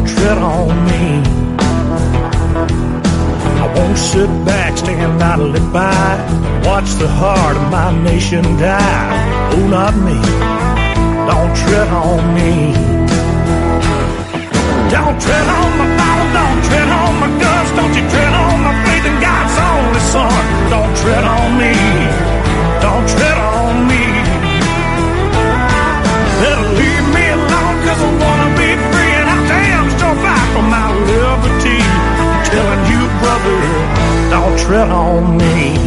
don't tread on me. I won't sit back, stand idly by, watch the heart of my nation die. Oh, not me. Don't tread on me. Don't tread on my Bible, don't tread on my guns, don't you tread on my faith in God's only Son. Don't tread on me. Don't tread on me. Better leave me alone, 'cause I wanna be free, and I damn sure fight for my liberty. I'm telling you, brother, don't tread on me.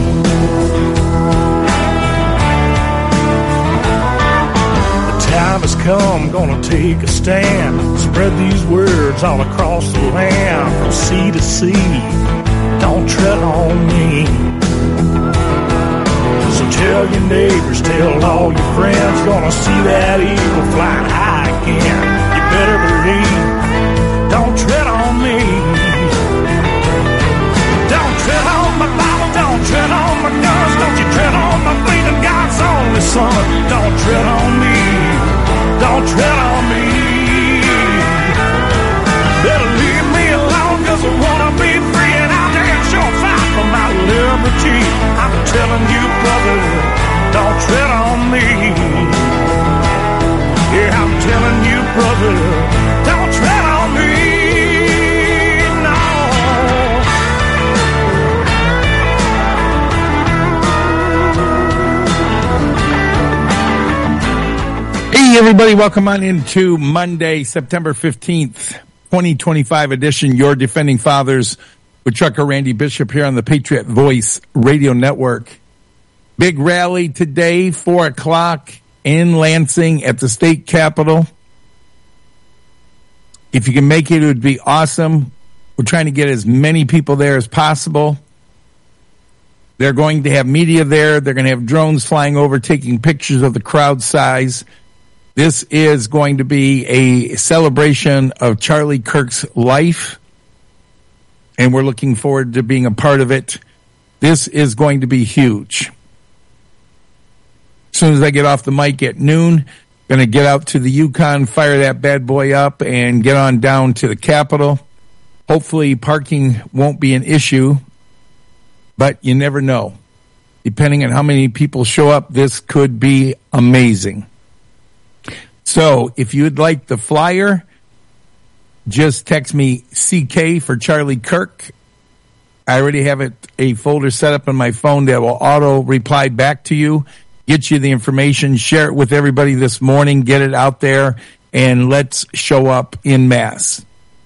The time has come, gonna take a stand, spread these words all across the land, from sea to sea. Don't tread on me. So tell your neighbors, tell all your friends, gonna see that eagle flying high again. You better believe, don't tread on me. Don't tread on my Bible, don't tread on my guns, don't you tread on my faith in God's only Son. Don't tread on me, don't tread on me. Better leave me alone, 'cause I wanna be free, and I'll damn sure fight for my liberty. I'm telling you, brother, don't tread on me. Yeah, I'm telling you, brother, don't tread on me. No. Hey, everybody, welcome on into Monday, September 15th, 2025 edition, Your Defending Fathers, with Trucker Randy Bishop here on the Patriot Voice Radio Network. Big rally today, 4 o'clock in Lansing at the state capitol. If you can make it, it would be awesome. We're trying to get as many people there as possible. They're going to have media there. They're going to have drones flying over, taking pictures of the crowd size. This is going to be a celebration of Charlie Kirk's life, and we're looking forward to being a part of it. This is going to be huge. As soon as I get off the mic at noon, going to get out to the Yukon, fire that bad boy up, and get on down to the Capitol. Hopefully parking won't be an issue, but you never know. Depending on how many people show up, this could be amazing. So if you'd like the flyer, just text me CK for Charlie Kirk. I already have a folder set up on my phone that will auto reply back to you, get you the information, share it with everybody this morning, get it out there, and let's show up in mass.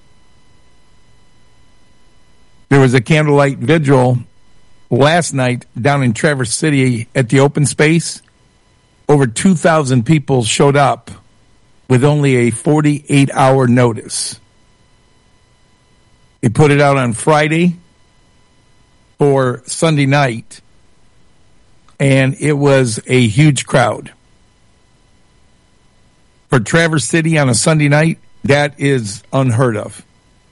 There was a candlelight vigil last night down in Traverse City at the open space. Over 2,000 people showed up with only a 48-hour notice. They put it out on Friday for Sunday night, and it was a huge crowd. For Traverse City on a Sunday night, that is unheard of.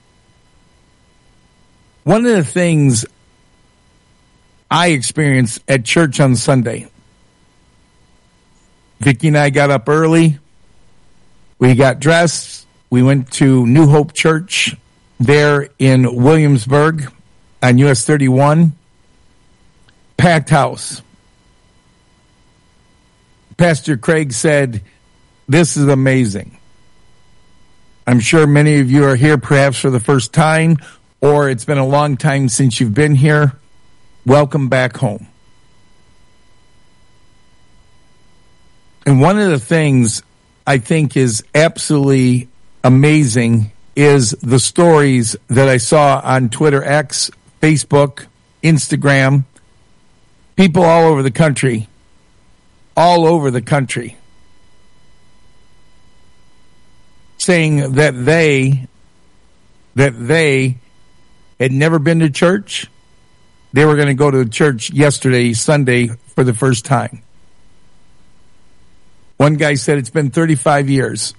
One of the things I experienced at church on Sunday, Vicki and I got up early. We got dressed. We went to New Hope Church there in Williamsburg on US 31. Packed house. Pastor Craig said, "This is amazing." I'm sure many of you are here perhaps for the first time, or it's been a long time since you've been here. Welcome back home. And one of the things I think is absolutely amazing is the stories that I saw on Twitter X, Facebook, Instagram, people all over the country, saying that they had never been to church. They were going to go to church yesterday, Sunday, for the first time. One guy said it's been 35 years.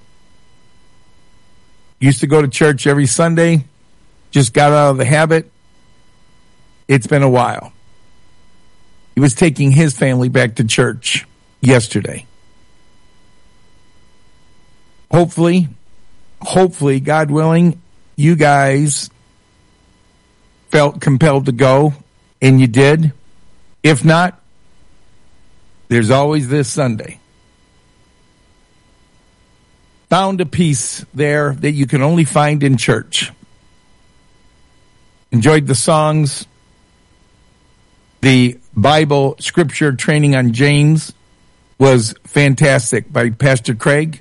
Used to go to church every Sunday, just got out of the habit. It's been a while. He was taking his family back to church yesterday. Hopefully, God willing, you guys felt compelled to go, and you did. If not, there's always this Sunday. Found a piece there that you can only find in church. Enjoyed the songs. The Bible scripture training on James was fantastic by Pastor Craig.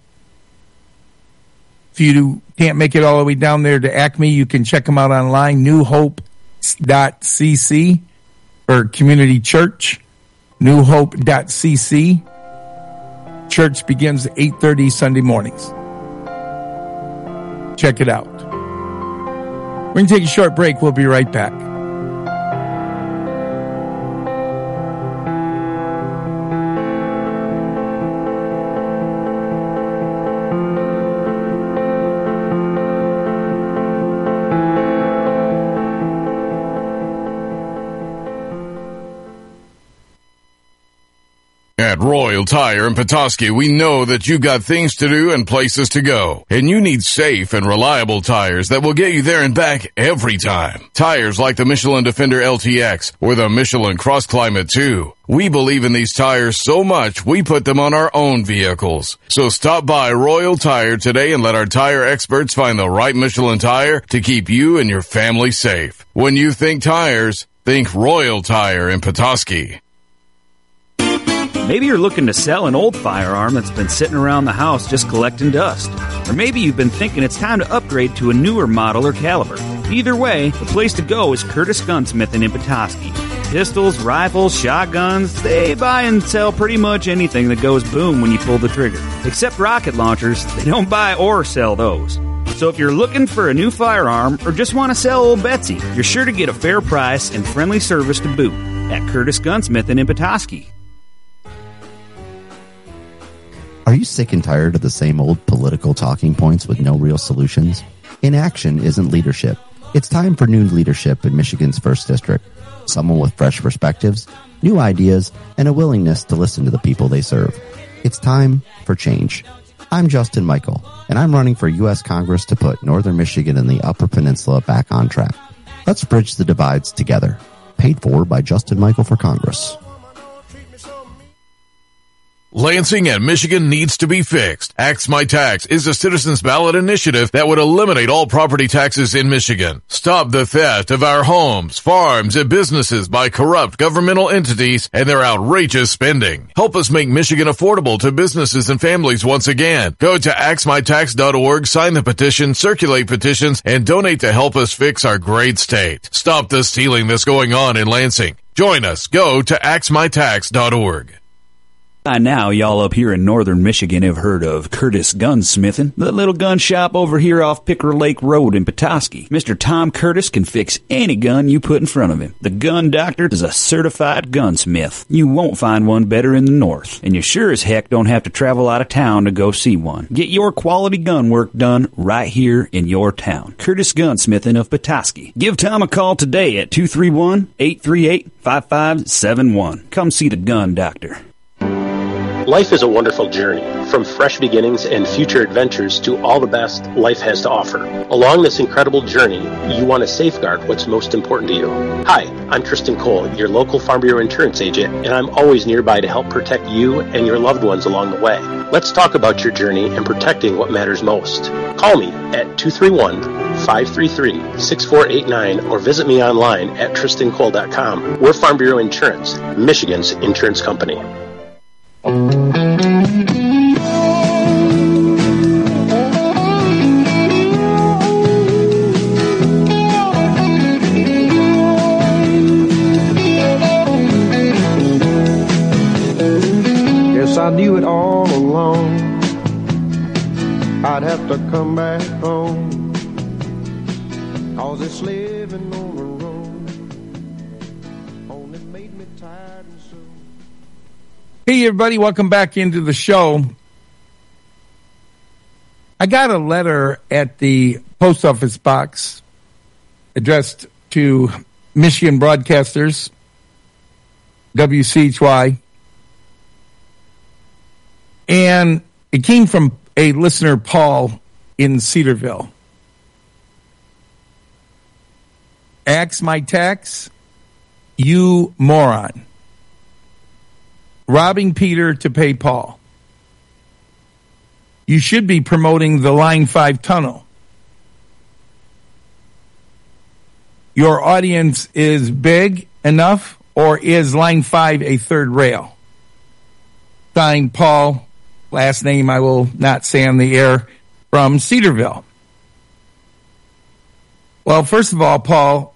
If you can't make it all the way down there to Acme, you can check them out online, newhope.cc for community church, newhope.cc. Church begins at 8:30 Sunday mornings. Check it out. We're going to take a short break. We'll be right back. At Royal Tire in Petoskey, we know that you got things to do and places to go, and you need safe and reliable tires that will get you there and back every time. Tires like the Michelin Defender LTX or the Michelin Cross Climate 2. We believe in these tires so much, we put them on our own vehicles. So stop by Royal Tire today and let our tire experts find the right Michelin tire to keep you and your family safe. When you think tires, think Royal Tire in Petoskey. Maybe you're looking to sell an old firearm that's been sitting around the house just collecting dust. Or maybe you've been thinking it's time to upgrade to a newer model or caliber. Either way, the place to go is Curtis Gunsmithing in Petoskey. Pistols, rifles, shotguns, they buy and sell pretty much anything that goes boom when you pull the trigger. Except rocket launchers, they don't buy or sell those. So if you're looking for a new firearm or just want to sell old Betsy, you're sure to get a fair price and friendly service to boot at Curtis Gunsmithing in Petoskey. Are you sick and tired of the same old political talking points with no real solutions? Inaction isn't leadership. It's time for new leadership in Michigan's 1st District. Someone with fresh perspectives, new ideas, and a willingness to listen to the people they serve. It's time for change. I'm Justin Michael, and I'm running for U.S. Congress to put Northern Michigan and the Upper Peninsula back on track. Let's bridge the divides together. Paid for by Justin Michael for Congress. Lansing and Michigan needs to be fixed. Axe My Tax is a citizens ballot initiative that would eliminate all property taxes in Michigan. Stop the theft of our homes, farms, and businesses by corrupt governmental entities and their outrageous spending. Help us make Michigan affordable to businesses and families once again. Go to axmytax.org, sign the petition, circulate petitions, and donate to help us fix our great state. Stop the stealing that's going on in Lansing. Join us. Go to axmytax.org. By now, y'all up here in northern Michigan have heard of Curtis Gunsmithing, the little gun shop over here off Picker Lake Road in Petoskey. Mr. Tom Curtis can fix any gun you put in front of him. The Gun Doctor is a certified gunsmith. You won't find one better in the north, and you sure as heck don't have to travel out of town to go see one. Get your quality gun work done right here in your town. Curtis Gunsmithing of Petoskey. Give Tom a call today at 231-838-5571. Come see the Gun Doctor. Life is a wonderful journey, from fresh beginnings and future adventures to all the best life has to offer. Along this incredible journey, you want to safeguard what's most important to you. Hi, I'm Tristan Cole, your local Farm Bureau insurance agent, and I'm always nearby to help protect you and your loved ones along the way. Let's talk about your journey and protecting what matters most. Call me at 231-533-6489 or visit me online at tristancole.com. We're Farm Bureau Insurance, Michigan's insurance company. Guess I knew it all along. I'd have to come back home, 'cause this living on the road only made me tired and so. Hey, everybody, welcome back into the show. I got a letter at the post office box addressed to Michigan broadcasters, WCHY, and it came from a listener, Paul, in Cedarville. Axe my tax, you moron. Robbing Peter to pay Paul. You should be promoting the Line 5 tunnel. Your audience is big enough, or is Line 5 a third rail? Signed, Paul, last name I will not say on the air, from Cedarville. Well, first of all, Paul,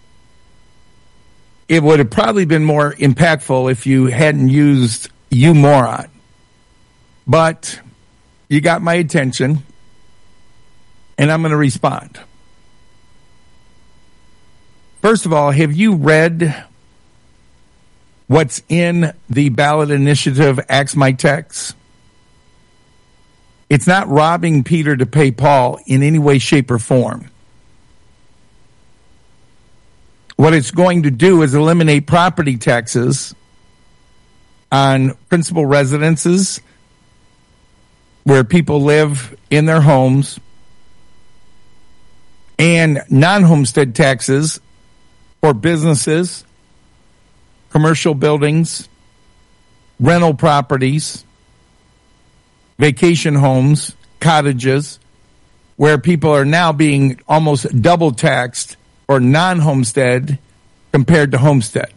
it would have probably been more impactful if you hadn't used you moron. But you got my attention, and I'm going to respond. First of all, have you read what's in the ballot initiative, Axe My Tax? It's not robbing Peter to pay Paul in any way, shape, or form. What it's going to do is eliminate property taxes on principal residences where people live in their homes, and non-homestead taxes for businesses, commercial buildings, rental properties, vacation homes, cottages, where people are now being almost double taxed for non-homestead compared to homestead.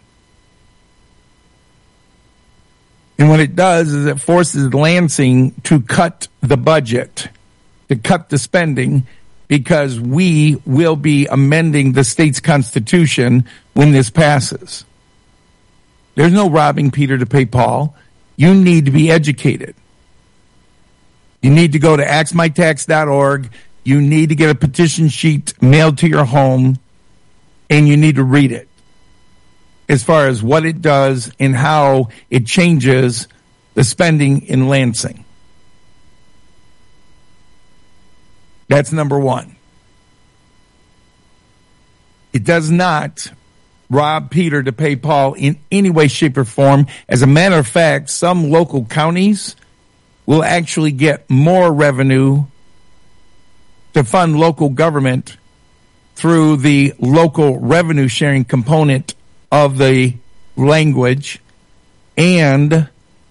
And what it does is it forces Lansing to cut the budget, to cut the spending, because we will be amending the state's constitution when this passes. There's no robbing Peter to pay Paul. You need to be educated. You need to go to axemytax.org. You need to get a petition sheet mailed to your home, and you need to read it as far as what it does and how it changes the spending in Lansing. That's number one. It does not rob Peter to pay Paul in any way, shape, or form. As a matter of fact, some local counties will actually get more revenue to fund local government through the local revenue sharing component of the language, and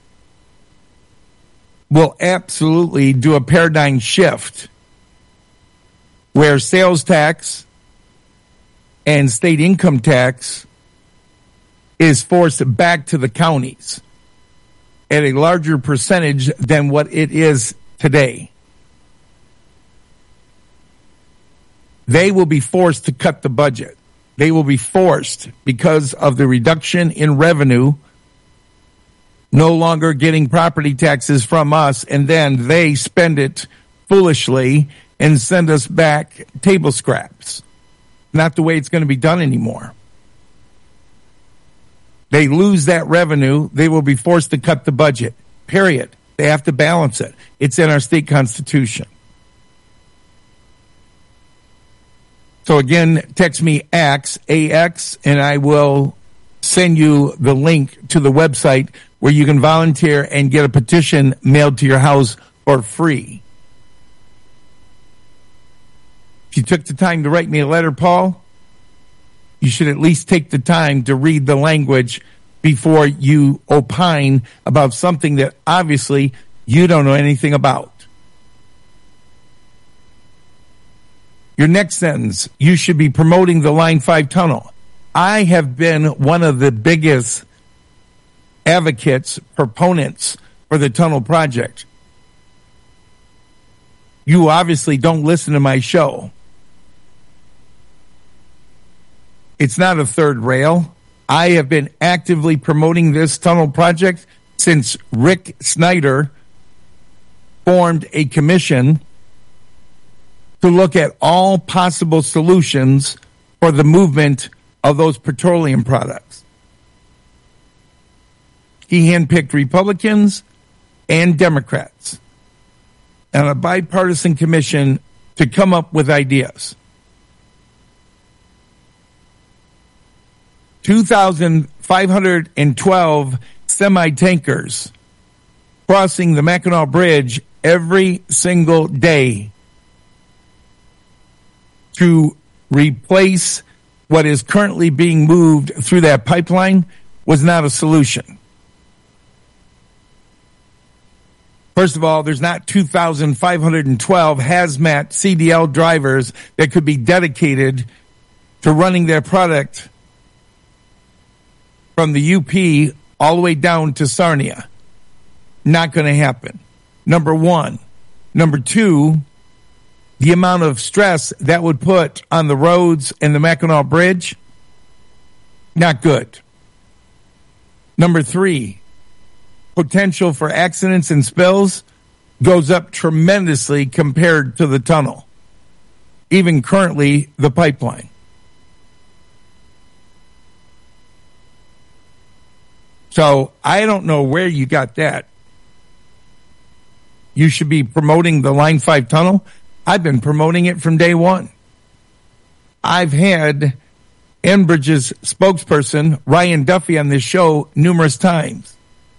will absolutely do a paradigm shift where sales tax and state income tax is forced back to the counties at a larger percentage than what it is today. They will be forced to cut the budget. They will be forced, because of the reduction in revenue, no longer getting property taxes from us, and then they spend it foolishly and send us back table scraps. Not the way it's going to be done anymore. They lose that revenue, they will be forced to cut the budget. Period. They have to balance it. It's in our state constitution. So again, text me AX, AX, and I will send you the link to the website where you can volunteer and get a petition mailed to your house for free. If you took the time to write me a letter, Paul, you should at least take the time to read the language before you opine about something that obviously you don't know anything about. Your next sentence, you should be promoting the Line 5 tunnel. I have been one of the biggest advocates, proponents for the tunnel project. You obviously don't listen to my show. It's not a third rail. I have been actively promoting this tunnel project since Rick Snyder formed a commission to look at all possible solutions for the movement of those petroleum products. He handpicked Republicans and Democrats on a bipartisan commission to come up with ideas. 2,512 semi-tankers crossing the Mackinac Bridge every single day to replace what is currently being moved through that pipeline was not a solution. First of all, there's not 2,512 hazmat CDL drivers that could be dedicated to running their product from the UP all the way down to Sarnia. Not going to happen. Number one. Number two, the amount of stress that would put on the roads and the Mackinac Bridge, not good. Number three, potential for accidents and spills goes up tremendously compared to the tunnel, even currently the pipeline. So I don't know where you got that. You should be promoting the Line 5 tunnel. I've been promoting it from day one. I've had Enbridge's spokesperson, Ryan Duffy, on this show numerous times.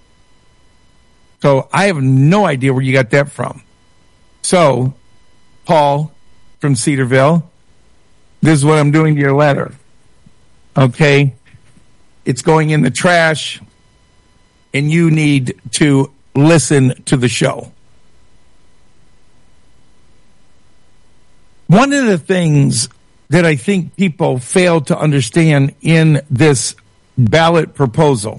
So I have no idea where you got that from. So, Paul from Cedarville, this is what I'm doing to your letter. Okay? It's going in the trash, and you need to listen to the show. One of the things that I think people fail to understand in this ballot proposal,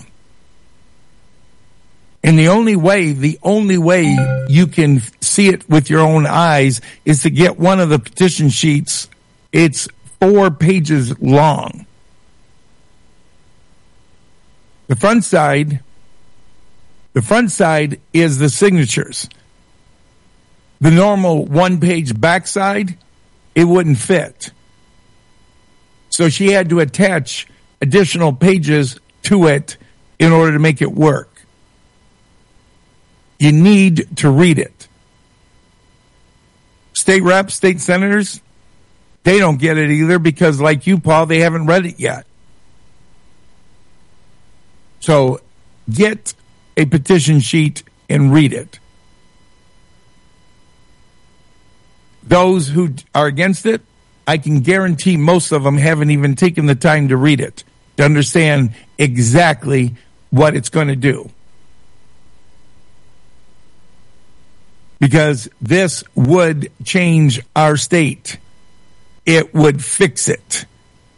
and the only way you can see it with your own eyes is to get one of the petition sheets. It's 4 pages long. The front side is the signatures. The normal 1-page backside, it wouldn't fit. So she had to attach additional pages to it in order to make it work. You need to read it. State reps, state senators, they don't get it either because, like you, Paul, they haven't read it yet. So get a petition sheet and read it. Those who are against it, I can guarantee most of them haven't even taken the time to read it, to understand exactly what it's going to do. Because this would change our state. It would fix it.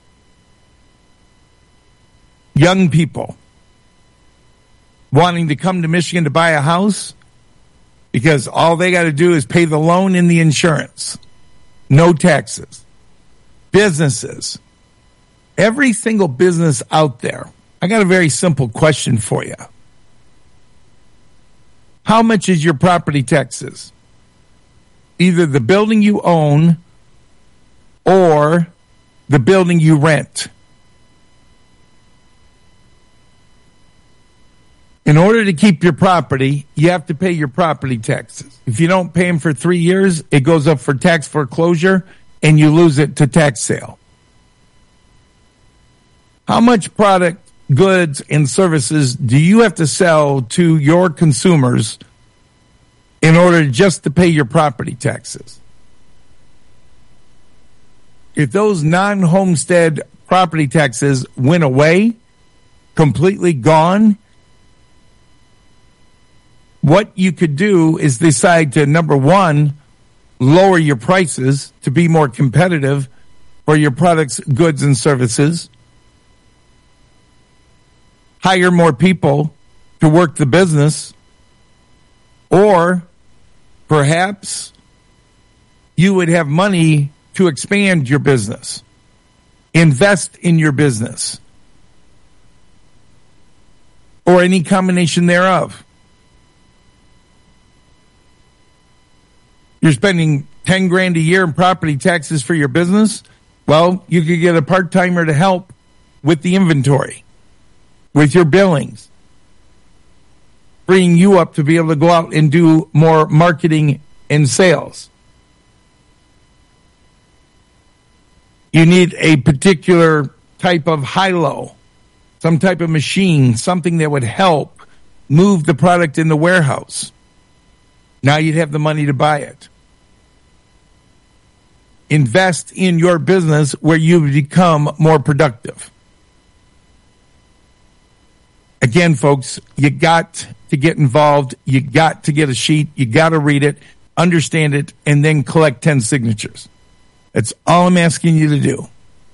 Young people wanting to come to Michigan to buy a house because all they got to do is pay the loan and the insurance. No taxes. Businesses. Every single business out there. I got a very simple question for you. How much is your property taxes? Either the building you own or the building you rent. In order to keep your property, you have to pay your property taxes. If you don't pay them for 3 years, it goes up for tax foreclosure and you lose it to tax sale. How much product, goods, and services do you have to sell to your consumers in order just to pay your property taxes? If those non-homestead property taxes went away, completely gone, what you could do is decide to, number one, lower your prices to be more competitive for your products, goods, and services. Hire more people to work the business. Or perhaps you would have money to expand your business. Invest in your business. Or any combination thereof. You're spending $10,000 a year in property taxes for your business. Well, you could get a part-timer to help with the inventory, with your billings, freeing you up to be able to go out and do more marketing and sales. You need a particular type of high-low, some type of machine, something that would help move the product in the warehouse. Now you'd have the money to buy it. invest in your business where you become more productive. Again, folks, you got to get involved. You got to get a sheet. You got to read it, understand it, and then collect 10 signatures. That's all I'm asking you to do.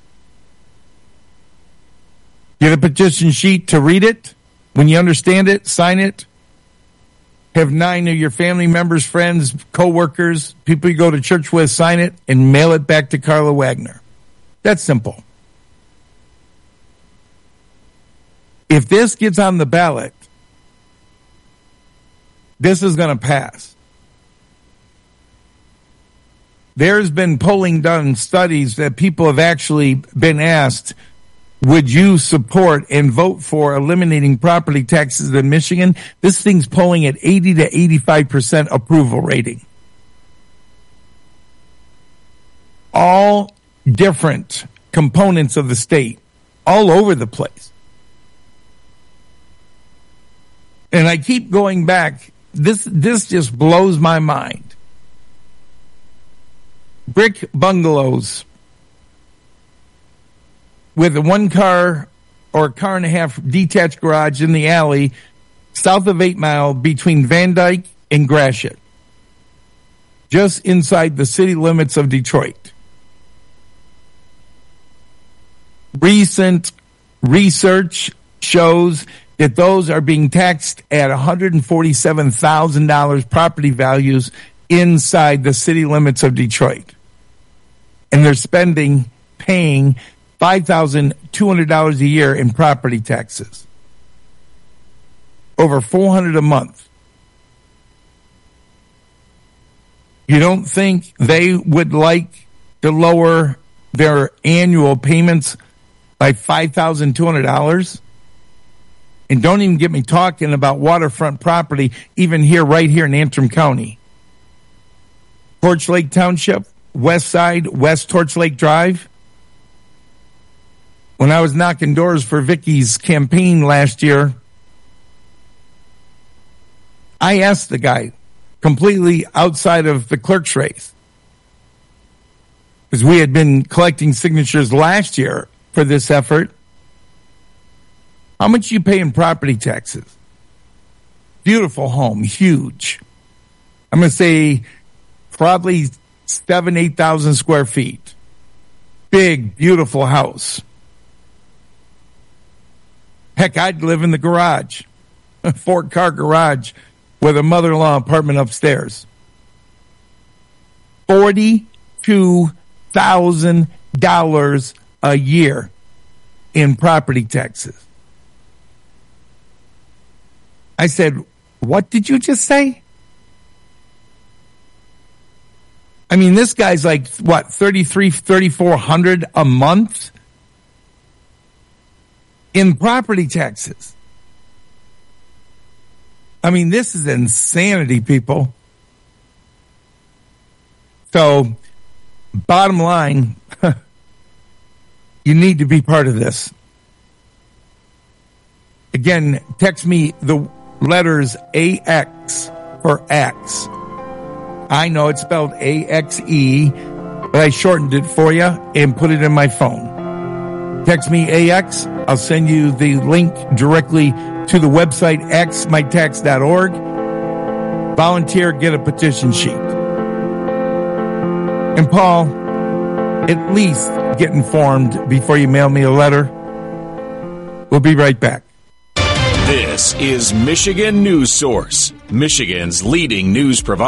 Get a petition sheet to read it. When you understand it, sign it. Have 9 of your family members, friends, co-workers, people you go to church with, sign it, and mail it back to Carla Wagner. That's simple. If this gets on the ballot, this is going to pass. There's been polling done, studies that people have actually been asked, would you support and vote for eliminating property taxes in Michigan? This thing's polling at 80 to 85% approval rating. All different components of the state, all over the place. And I keep going back. This just blows my mind. Brick bungalows with a 1-car or a car and a half detached garage in the alley south of 8 Mile between Van Dyke and Gratiot, just inside the city limits of Detroit. Recent research shows that those are being taxed at $147,000 property values inside the city limits of Detroit. And they're paying $5,200 a year in property taxes. Over $400 a month. You don't think they would like to lower their annual payments by $5,200? And don't even get me talking about waterfront property, even right here in Antrim County. Torch Lake Township, West Side, West Torch Lake Drive. When I was knocking doors for Vicky's campaign last year, I asked the guy, completely outside of the clerk's race, because we had been collecting signatures last year for this effort, how much you pay in property taxes? Beautiful home, huge. I'm going to say probably 8,000 square feet. Big, beautiful house. Heck, I'd live in the garage. A 4-car garage with a mother-in-law apartment upstairs. $42,000 a year in property taxes. I said, what did you just say? I mean, this guy's like, what, $3,400 a month in property taxes. I mean, this is insanity, people. So, bottom line, you need to be part of this. Again, text me the letters AX for X. I know it's spelled AXE, but I shortened it for you and put it in my phone. Text me AX. I'll send you the link directly to the website xmytax.org. Volunteer, get a petition sheet. And Paul, at least get informed before you mail me a letter. We'll be right back. This is Michigan News Source, Michigan's leading news provider.